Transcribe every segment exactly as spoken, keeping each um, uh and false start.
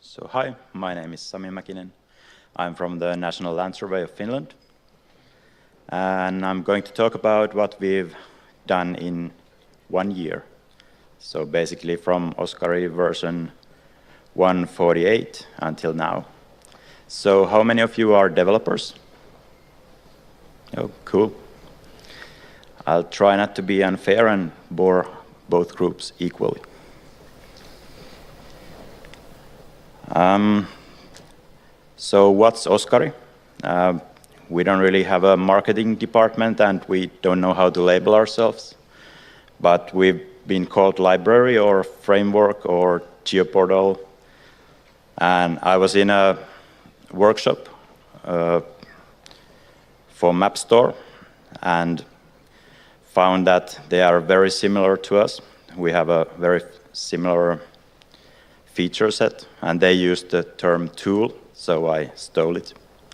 So hi, my name is Sami Mäkinen. I'm from the National Land Survey of Finland. And I'm going to talk about what we've done in one year. So basically from OSKARI version one forty-eight until now. So how many of you are developers? Oh, cool. I'll try not to be unfair and bore both groups equally. Um, so what's OSKARI? Uh, we don't really have a marketing department and we don't know how to label ourselves. But we've been called library or framework or geoportal. And I was in a workshop uh, for MapStore and found that they are very similar to us. We have a very similar feature set, and they used the term tool, so I stole it.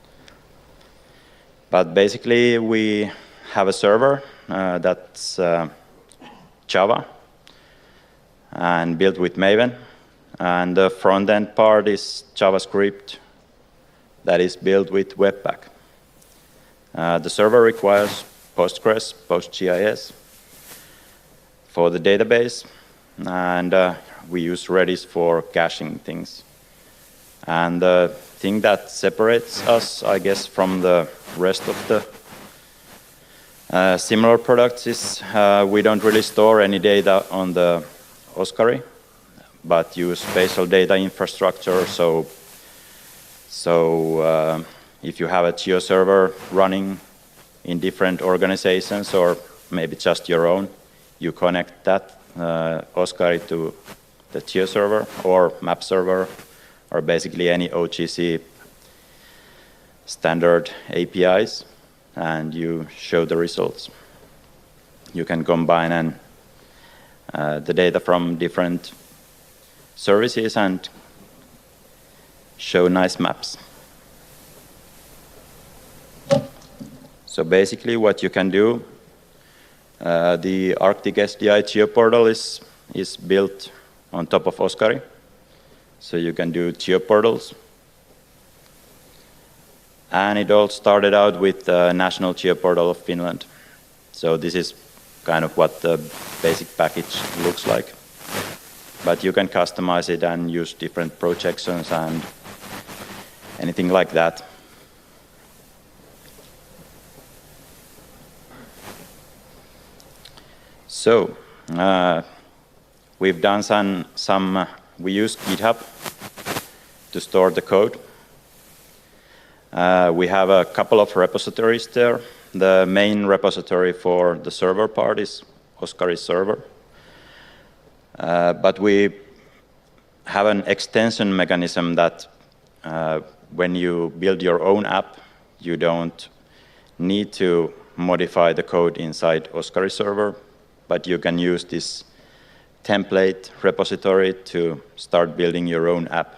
But basically, we have a server uh, that's uh, Java and built with Maven, and the front-end part is JavaScript that is built with Webpack. Uh, the server requires Postgres, PostGIS for the database, and uh, we use Redis for caching things. And the thing that separates us, I guess, from the rest of the uh, similar products is uh, we don't really store any data on the OSKARI, but use spatial data infrastructure. So, so uh, if you have a GeoServer running in different organizations, or maybe just your own, you connect that uh, OSKARI to the GeoServer or MapServer, or basically any O G C standard A P Is, and you show the results. You can combine and, uh, the data from different services and show nice maps. So basically what you can do, uh, the Arctic S D I GeoPortal is, is built on top of OSKARI. So you can do geoportals. And it all started out with the National Geoportal of Finland. So this is kind of what the basic package looks like. But you can customize it and use different projections and anything like that. So, uh, we've done some, some uh, we use GitHub to store the code. Uh, we have a couple of repositories there. The main repository for the server part is OSKARI server. Uh, but we have an extension mechanism that uh, when you build your own app, you don't need to modify the code inside OSKARI server, but you can use this template repository to start building your own app.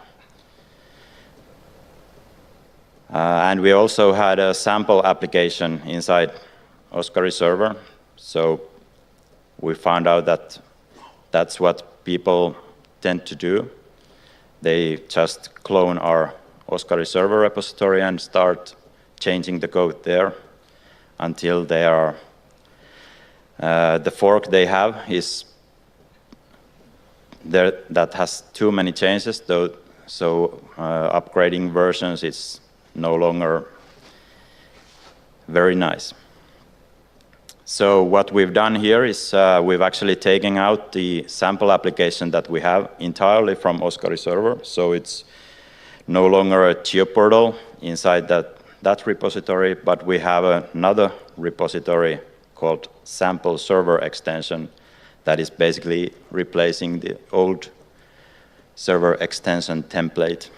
Uh, and we also had a sample application inside OSKARI server. So we found out that that's what people tend to do. They just clone our OSKARI server repository and start changing the code there until they are, uh, the fork they have is there that has too many changes, though, so uh, upgrading versions is no longer very nice. So what we've done here is uh, we've actually taken out the sample application that we have entirely from OSKARI server. So it's no longer a geoportal inside that, that repository, but we have another repository called sample server extension that is basically replacing the old server extension template.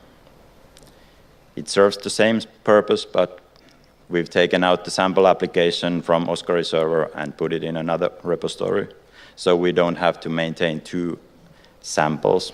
It serves the same purpose, but we've taken out the sample application from OSKARI server and put it in another repository, so we don't have to maintain two samples.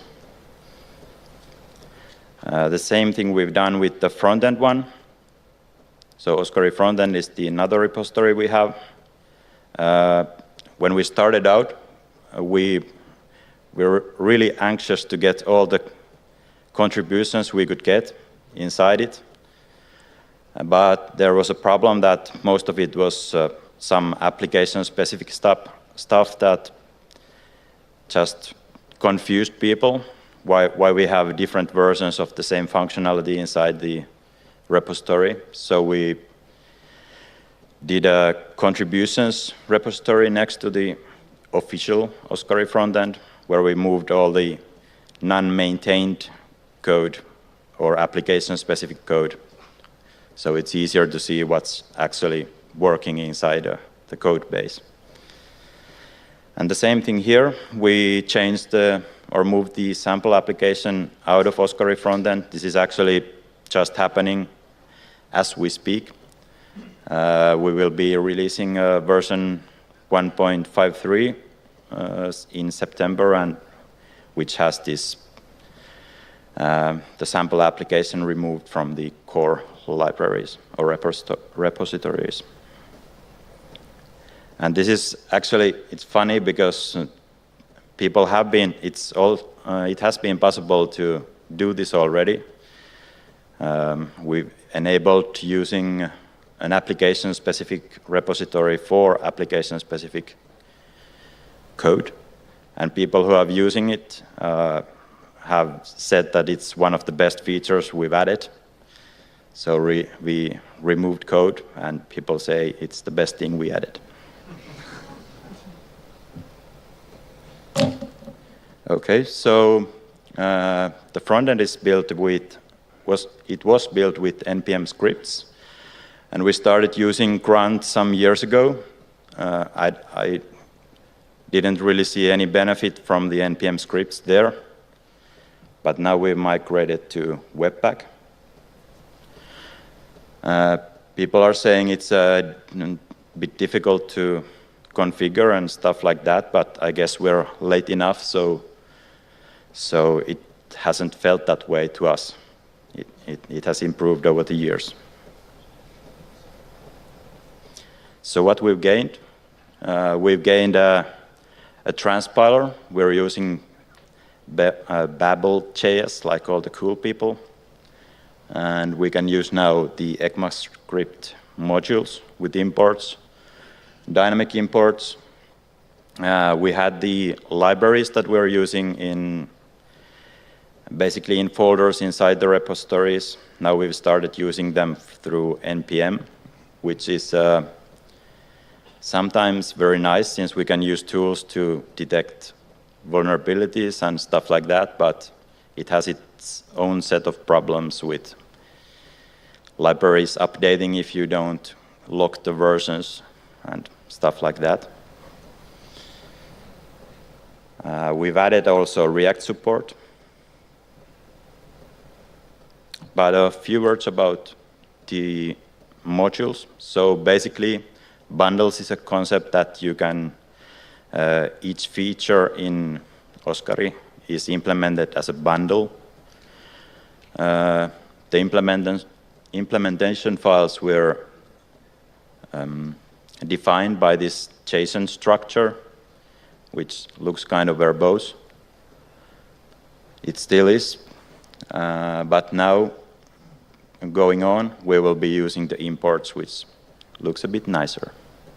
Uh, the same thing we've done with the front-end one. So OSKARI front-end is the another repository we have. Uh, when we started out, uh, we, we were really anxious to get all the contributions we could get inside it. But there was a problem that most of it was uh, some application-specific stuff, stuff that just confused people, why, why we have different versions of the same functionality inside the repository. So we did a contributions repository next to the official Oscary frontend, where we moved all the non-maintained code or application-specific code. So it's easier to see what's actually working inside uh, the code base. And the same thing here, we changed the, or moved the sample application out of Oscary frontend. This is actually just happening as we speak. Uh, we will be releasing uh, version one point five three uh, in September, and which has this uh, the sample application removed from the core libraries or reposito repositories. And this is actually, it's funny because people have been, it's all, uh, it has been possible to do this already. Um, we've enabled using an application-specific repository for application-specific code. And people who are using it uh, have said that it's one of the best features we've added. So re we removed code, and people say it's the best thing we added. Okay, so uh, the front end is built with, was, it was built with N P M scripts. And we started using Grunt some years ago. Uh, I, I didn't really see any benefit from the N P M scripts there, but now we migrated to Webpack. Uh, people are saying it's a bit difficult to configure and stuff like that, but I guess we're late enough, so, so it hasn't felt that way to us. It, it, it has improved over the years. So what we've gained, uh, we've gained a, a transpiler. We're using ba uh, Babel J S, like all the cool people. And we can use now the ECMAScript modules with imports, dynamic imports. Uh, we had the libraries that we're using in basically in folders inside the repositories. Now we've started using them through N P M, which is uh, sometimes very nice, since we can use tools to detect vulnerabilities and stuff like that, but it has its own set of problems with libraries updating if you don't lock the versions and stuff like that. Uh, we've added also React support. But a few words about the modules. So basically, bundles is a concept that you can, uh, each feature in Oscary is implemented as a bundle. Uh, the implement implementation files were um, defined by this JSON structure, which looks kind of verbose. It still is, uh, but now going on, we will be using the imports, which looks a bit nicer.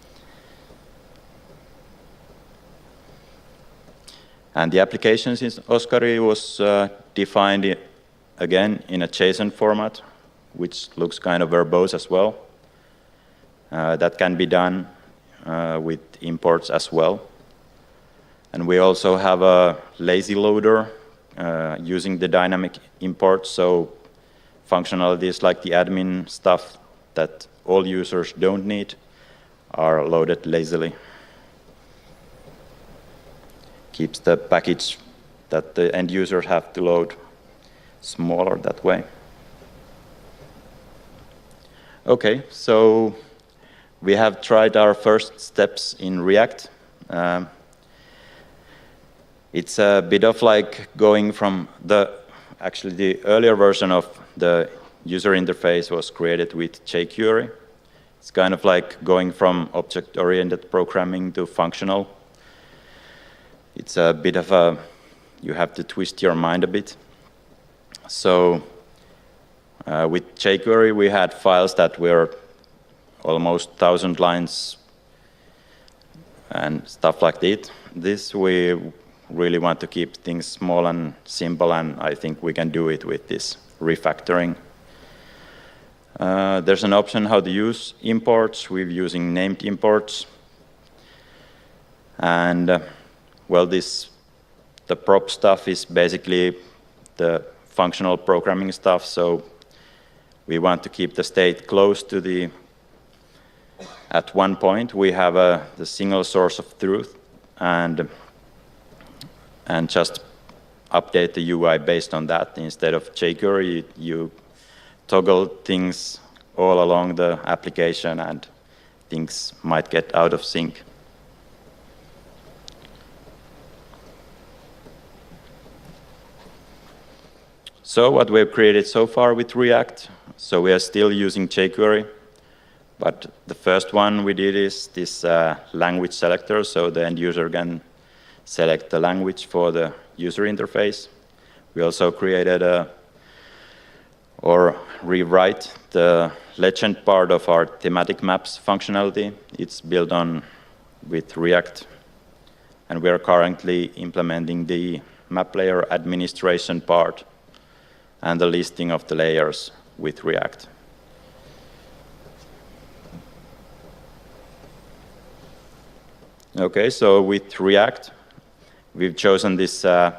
And the applications in Oscary was uh, defined again in a JSON format, which looks kind of verbose as well. Uh, that can be done uh, with imports as well. And we also have a lazy loader uh, using the dynamic import, so functionalities like the admin stuff that all users don't need are loaded lazily. Keeps the package that the end users have to load smaller that way. Okay, so we have tried our first steps in React. Um, it's a bit of like going from the, actually the earlier version of the user interface was created with jQuery. It's kind of like going from object-oriented programming to functional. It's a bit of a, you have to twist your mind a bit. So uh, with jQuery, we had files that were almost one thousand lines and stuff like that. This, we really want to keep things small and simple, and I think we can do it with this refactoring. Uh, there's an option how to use imports. We're using named imports. And, uh, well, this, the prop stuff is basically the functional programming stuff, so we want to keep the state close to the, at one point, we have a, the single source of truth, and, and just update the U I based on that. Instead of jQuery, you toggle things all along the application, and things might get out of sync. So what we've created so far with React, so we are still using jQuery, but the first one we did is this uh, language selector, so the end user can select the language for the user interface. We also created a or rewrite the legend part of our thematic maps functionality. It's built on with React, and we are currently implementing the map layer administration part and the listing of the layers with React. Okay, so with React, we've chosen this uh,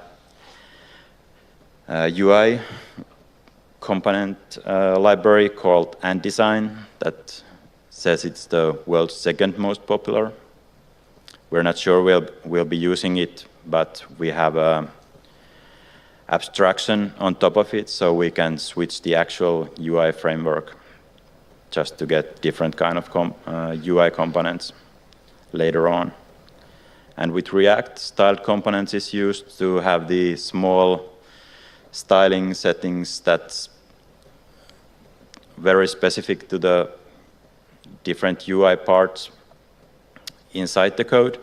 uh, U I component uh, library called AntDesign that says it's the world's second most popular. We're not sure we'll, we'll be using it, but we have a abstraction on top of it, so we can switch the actual U I framework just to get different kind of com uh, U I components later on. And with React, styled components is used to have the small styling settings that's very specific to the different U I parts inside the code.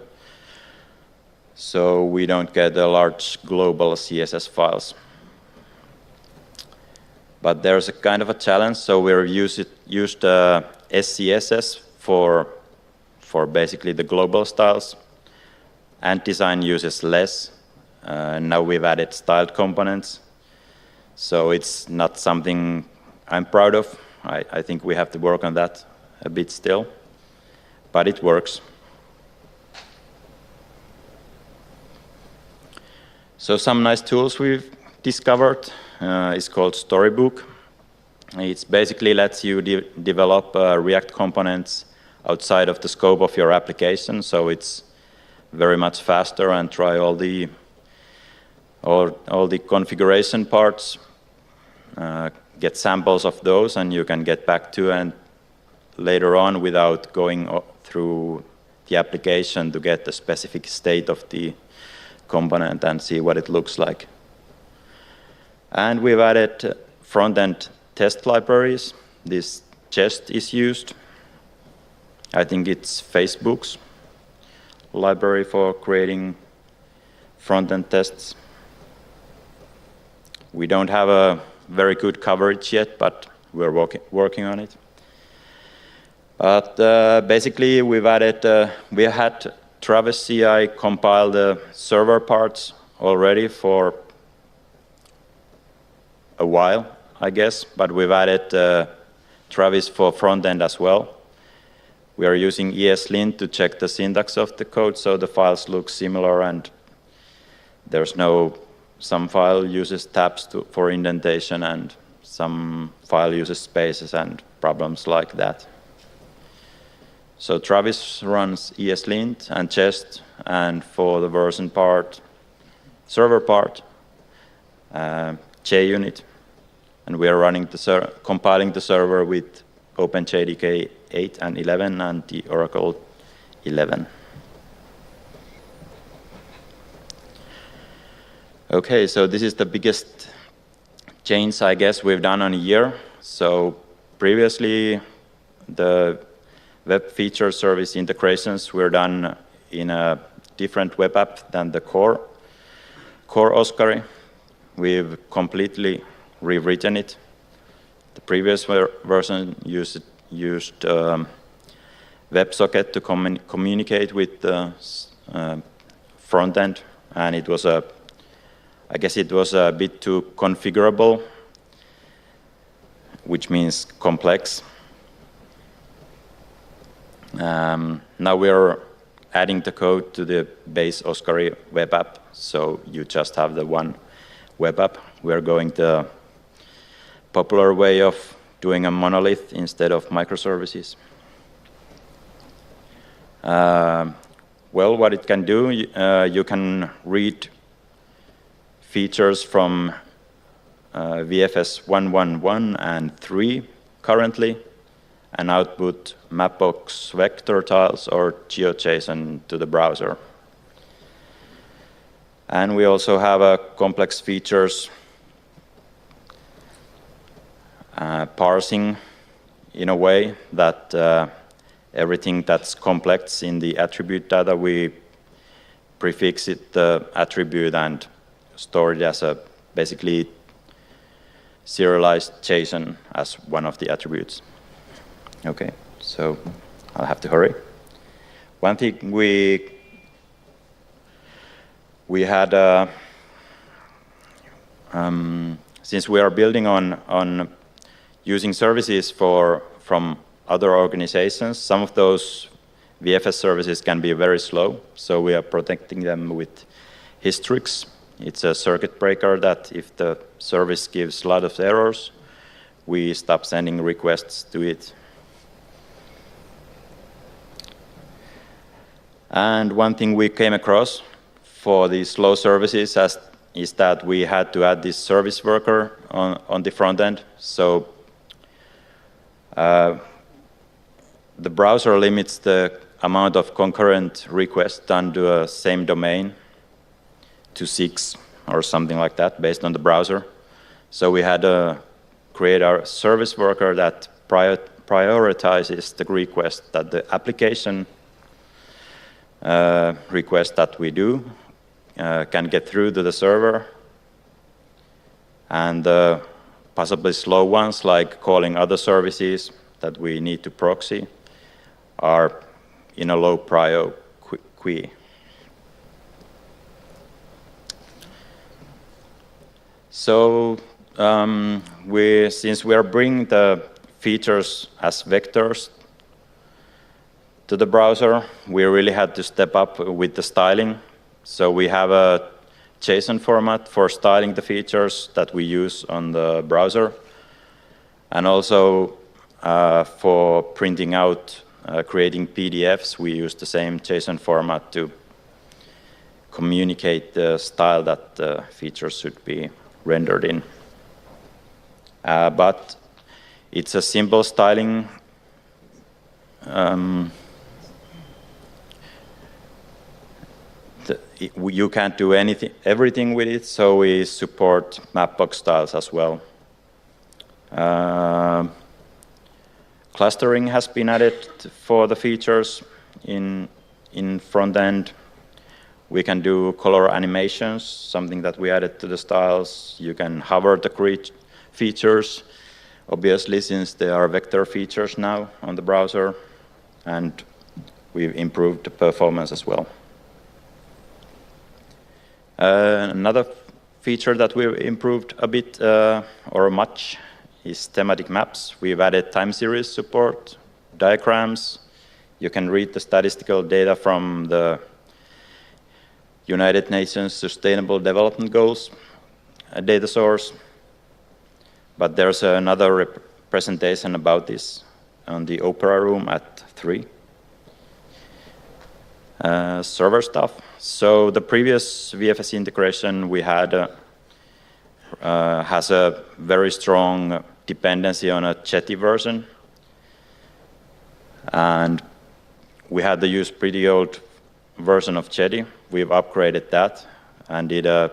So we don't get a large global C S S files. But there's a kind of a challenge, so we're used, used uh, S C S S for, for basically the global styles. AntDesign uses less. Uh, now we've added styled components. So it's not something I'm proud of. I, I think we have to work on that a bit still, but it works. So some nice tools we've discovered uh, is called Storybook. It basically lets you de develop uh, React components outside of the scope of your application, so it's very much faster, and try all the all, all the configuration parts, uh, get samples of those, and you can get back to and later on without going through the application to get the specific state of the component and see what it looks like. And we've added front-end test libraries. This Jest is used. I think it's Facebook's library for creating front-end tests. We don't have a very good coverage yet, but we're working, working on it. But uh, basically, we've added, uh, we had Travis C I compile the server parts already for a while, I guess, but we've added uh, Travis for front-end as well. We are using ESLint to check the syntax of the code, so the files look similar, and there's no, some file uses tabs to, for indentation, and some file uses spaces and problems like that. So Travis runs ESLint and Jest, and for the version part, server part, uh, JUnit, and we are running the ser compiling the server with OpenJDK eight and eleven and the Oracle eleven. Okay, so this is the biggest change, I guess, we've done on a year. So previously, the web feature service integrations were done in a different web app than the core, core Oscari. We've completely rewritten it. The previous ver version used, used um, WebSocket to commun communicate with the uh, front end, and it was a, I guess it was a bit too configurable, which means complex. Um, now we're adding the code to the base Oscari web app, so you just have the one web app. We're going the popular way of doing a monolith instead of microservices. Uh, well, what it can do, uh, you can read features from uh, V F S one one one and three currently, and output Mapbox vector tiles or GeoJSON to the browser. And we also have a complex features uh, parsing in a way that uh, everything that's complex in the attribute data, we prefix it the attribute and store it as a basically serialized JSON as one of the attributes. Okay, so I'll have to hurry. One thing we we had, uh, um, since we are building on on using services for from other organizations, some of those V F S services can be very slow, so we are protecting them with Hystrix. It's a circuit breaker that if the service gives a lot of errors, we stop sending requests to it. And one thing we came across for these slow services as, is that we had to add this service worker on, on the front end. So uh, the browser limits the amount of concurrent requests done to a same domain to six or something like that based on the browser. So we had to create our service worker that prior, prioritizes the request that the application uh, request that we do uh, can get through to the server, and uh, possibly slow ones like calling other services that we need to proxy are in a low prio queue. So um, we, since we are bringing the features as vectors to the browser, we really had to step up with the styling. So we have a JSON format for styling the features that we use on the browser, and also uh, for printing out, uh, creating P D Fs, we use the same JSON format to communicate the style that the features should be rendered in. Uh, but it's a simple styling. Um, the, it, you can't do anything, everything with it, so we support Mapbox styles as well. Uh, clustering has been added for the features in, in front end. We can do color animations, something that we added to the styles. You can hover the features, obviously, since they are vector features now on the browser, and we've improved the performance as well. Uh, another feature that we've improved a bit, uh, or much, is thematic maps. We've added time series support, diagrams. You can read the statistical data from the United Nations Sustainable Development Goals a data source. But there's another presentation about this on the Opera Room at three. Uh, server stuff. So the previous V F S integration we had uh, uh, has a very strong dependency on a Jetty version. And we had to use pretty old version of Jetty. We've upgraded that and did a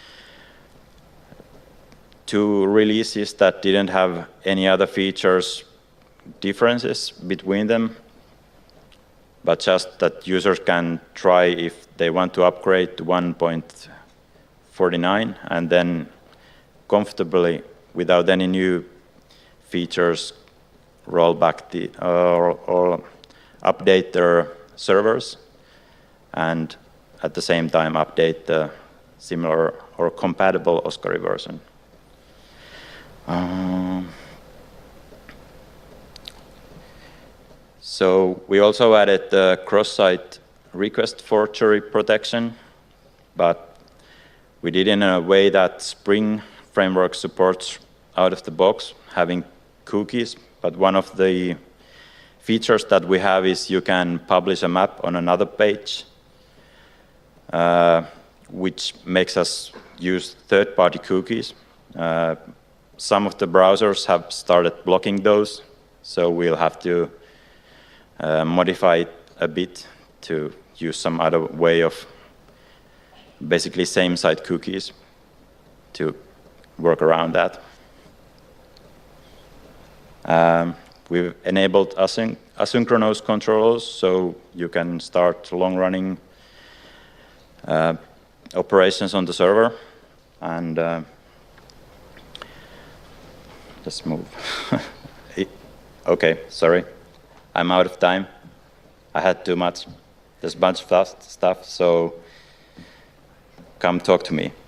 two releases that didn't have any other features differences between them, but just that users can try if they want to upgrade to one point forty-nine and then comfortably without any new features, roll back the or, or update their servers, and at the same time update the similar or compatible Oscari version. Um, so we also added the cross-site request forgery protection, but we did it in a way that Spring Framework supports out of the box having cookies, but one of the features that we have is you can publish a map on another page, uh, which makes us use third-party cookies. Uh, some of the browsers have started blocking those, so we'll have to uh, modify it a bit to use some other way of basically same-site cookies to work around that. Um, we've enabled async asynchronous controls, so you can start long-running uh, operations on the server. And uh, let's move. Okay, sorry. I'm out of time. I had too much. There's a bunch of stuff, so come talk to me.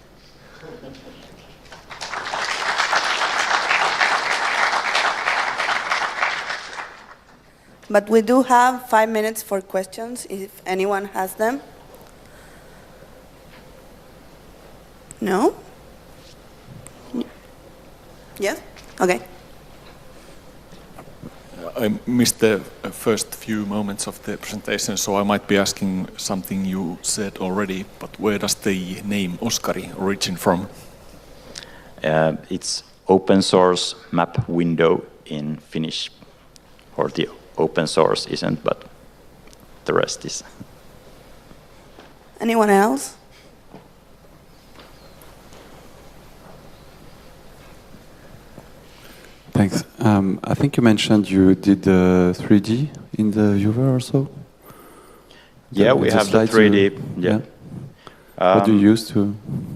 But we do have five minutes for questions, if anyone has them. No? Yes? Okay. I missed the first few moments of the presentation, so I might be asking something you said already, but where does the name Oscari origin from? Uh, it's open source map window in Finnish, or the open source isn't, but the rest is. Anyone else? Thanks. Um, I think you mentioned you did uh, three D in the viewer or so? Yeah, the, we the have the three D. You, yeah. yeah. Um, what do you use to?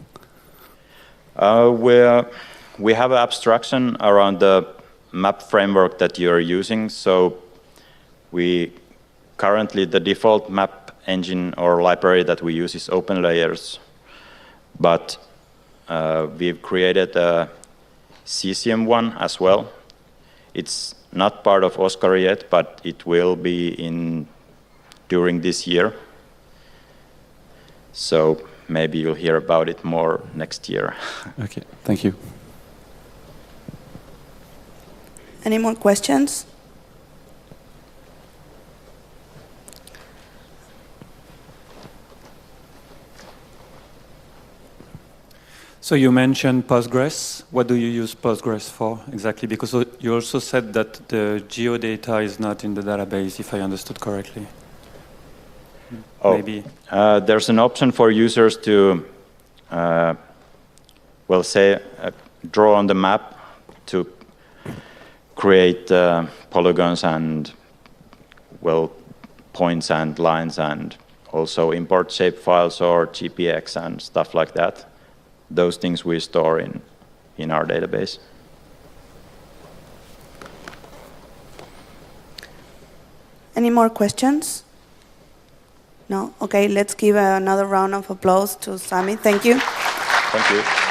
Uh, we we have an abstraction around the map framework that you're using. So we currently the default map engine or library that we use is OpenLayers, but uh, we've created a Cesium one as well. It's not part of Oscari yet, but it will be in during this year. So maybe you'll hear about it more next year. Okay, thank you. Any more questions? So you mentioned Postgres. What do you use Postgres for exactly? Because you also said that the geodata is not in the database, if I understood correctly. Oh, Maybe. Uh, there's an option for users to, uh, well, say, uh, draw on the map to create uh, polygons and, well, points and lines, and also import shapefiles or G P X and stuff like that. Those things we store in, in our database. Any more questions? No? Okay, let's give another round of applause to Sami. Thank you. Thank you.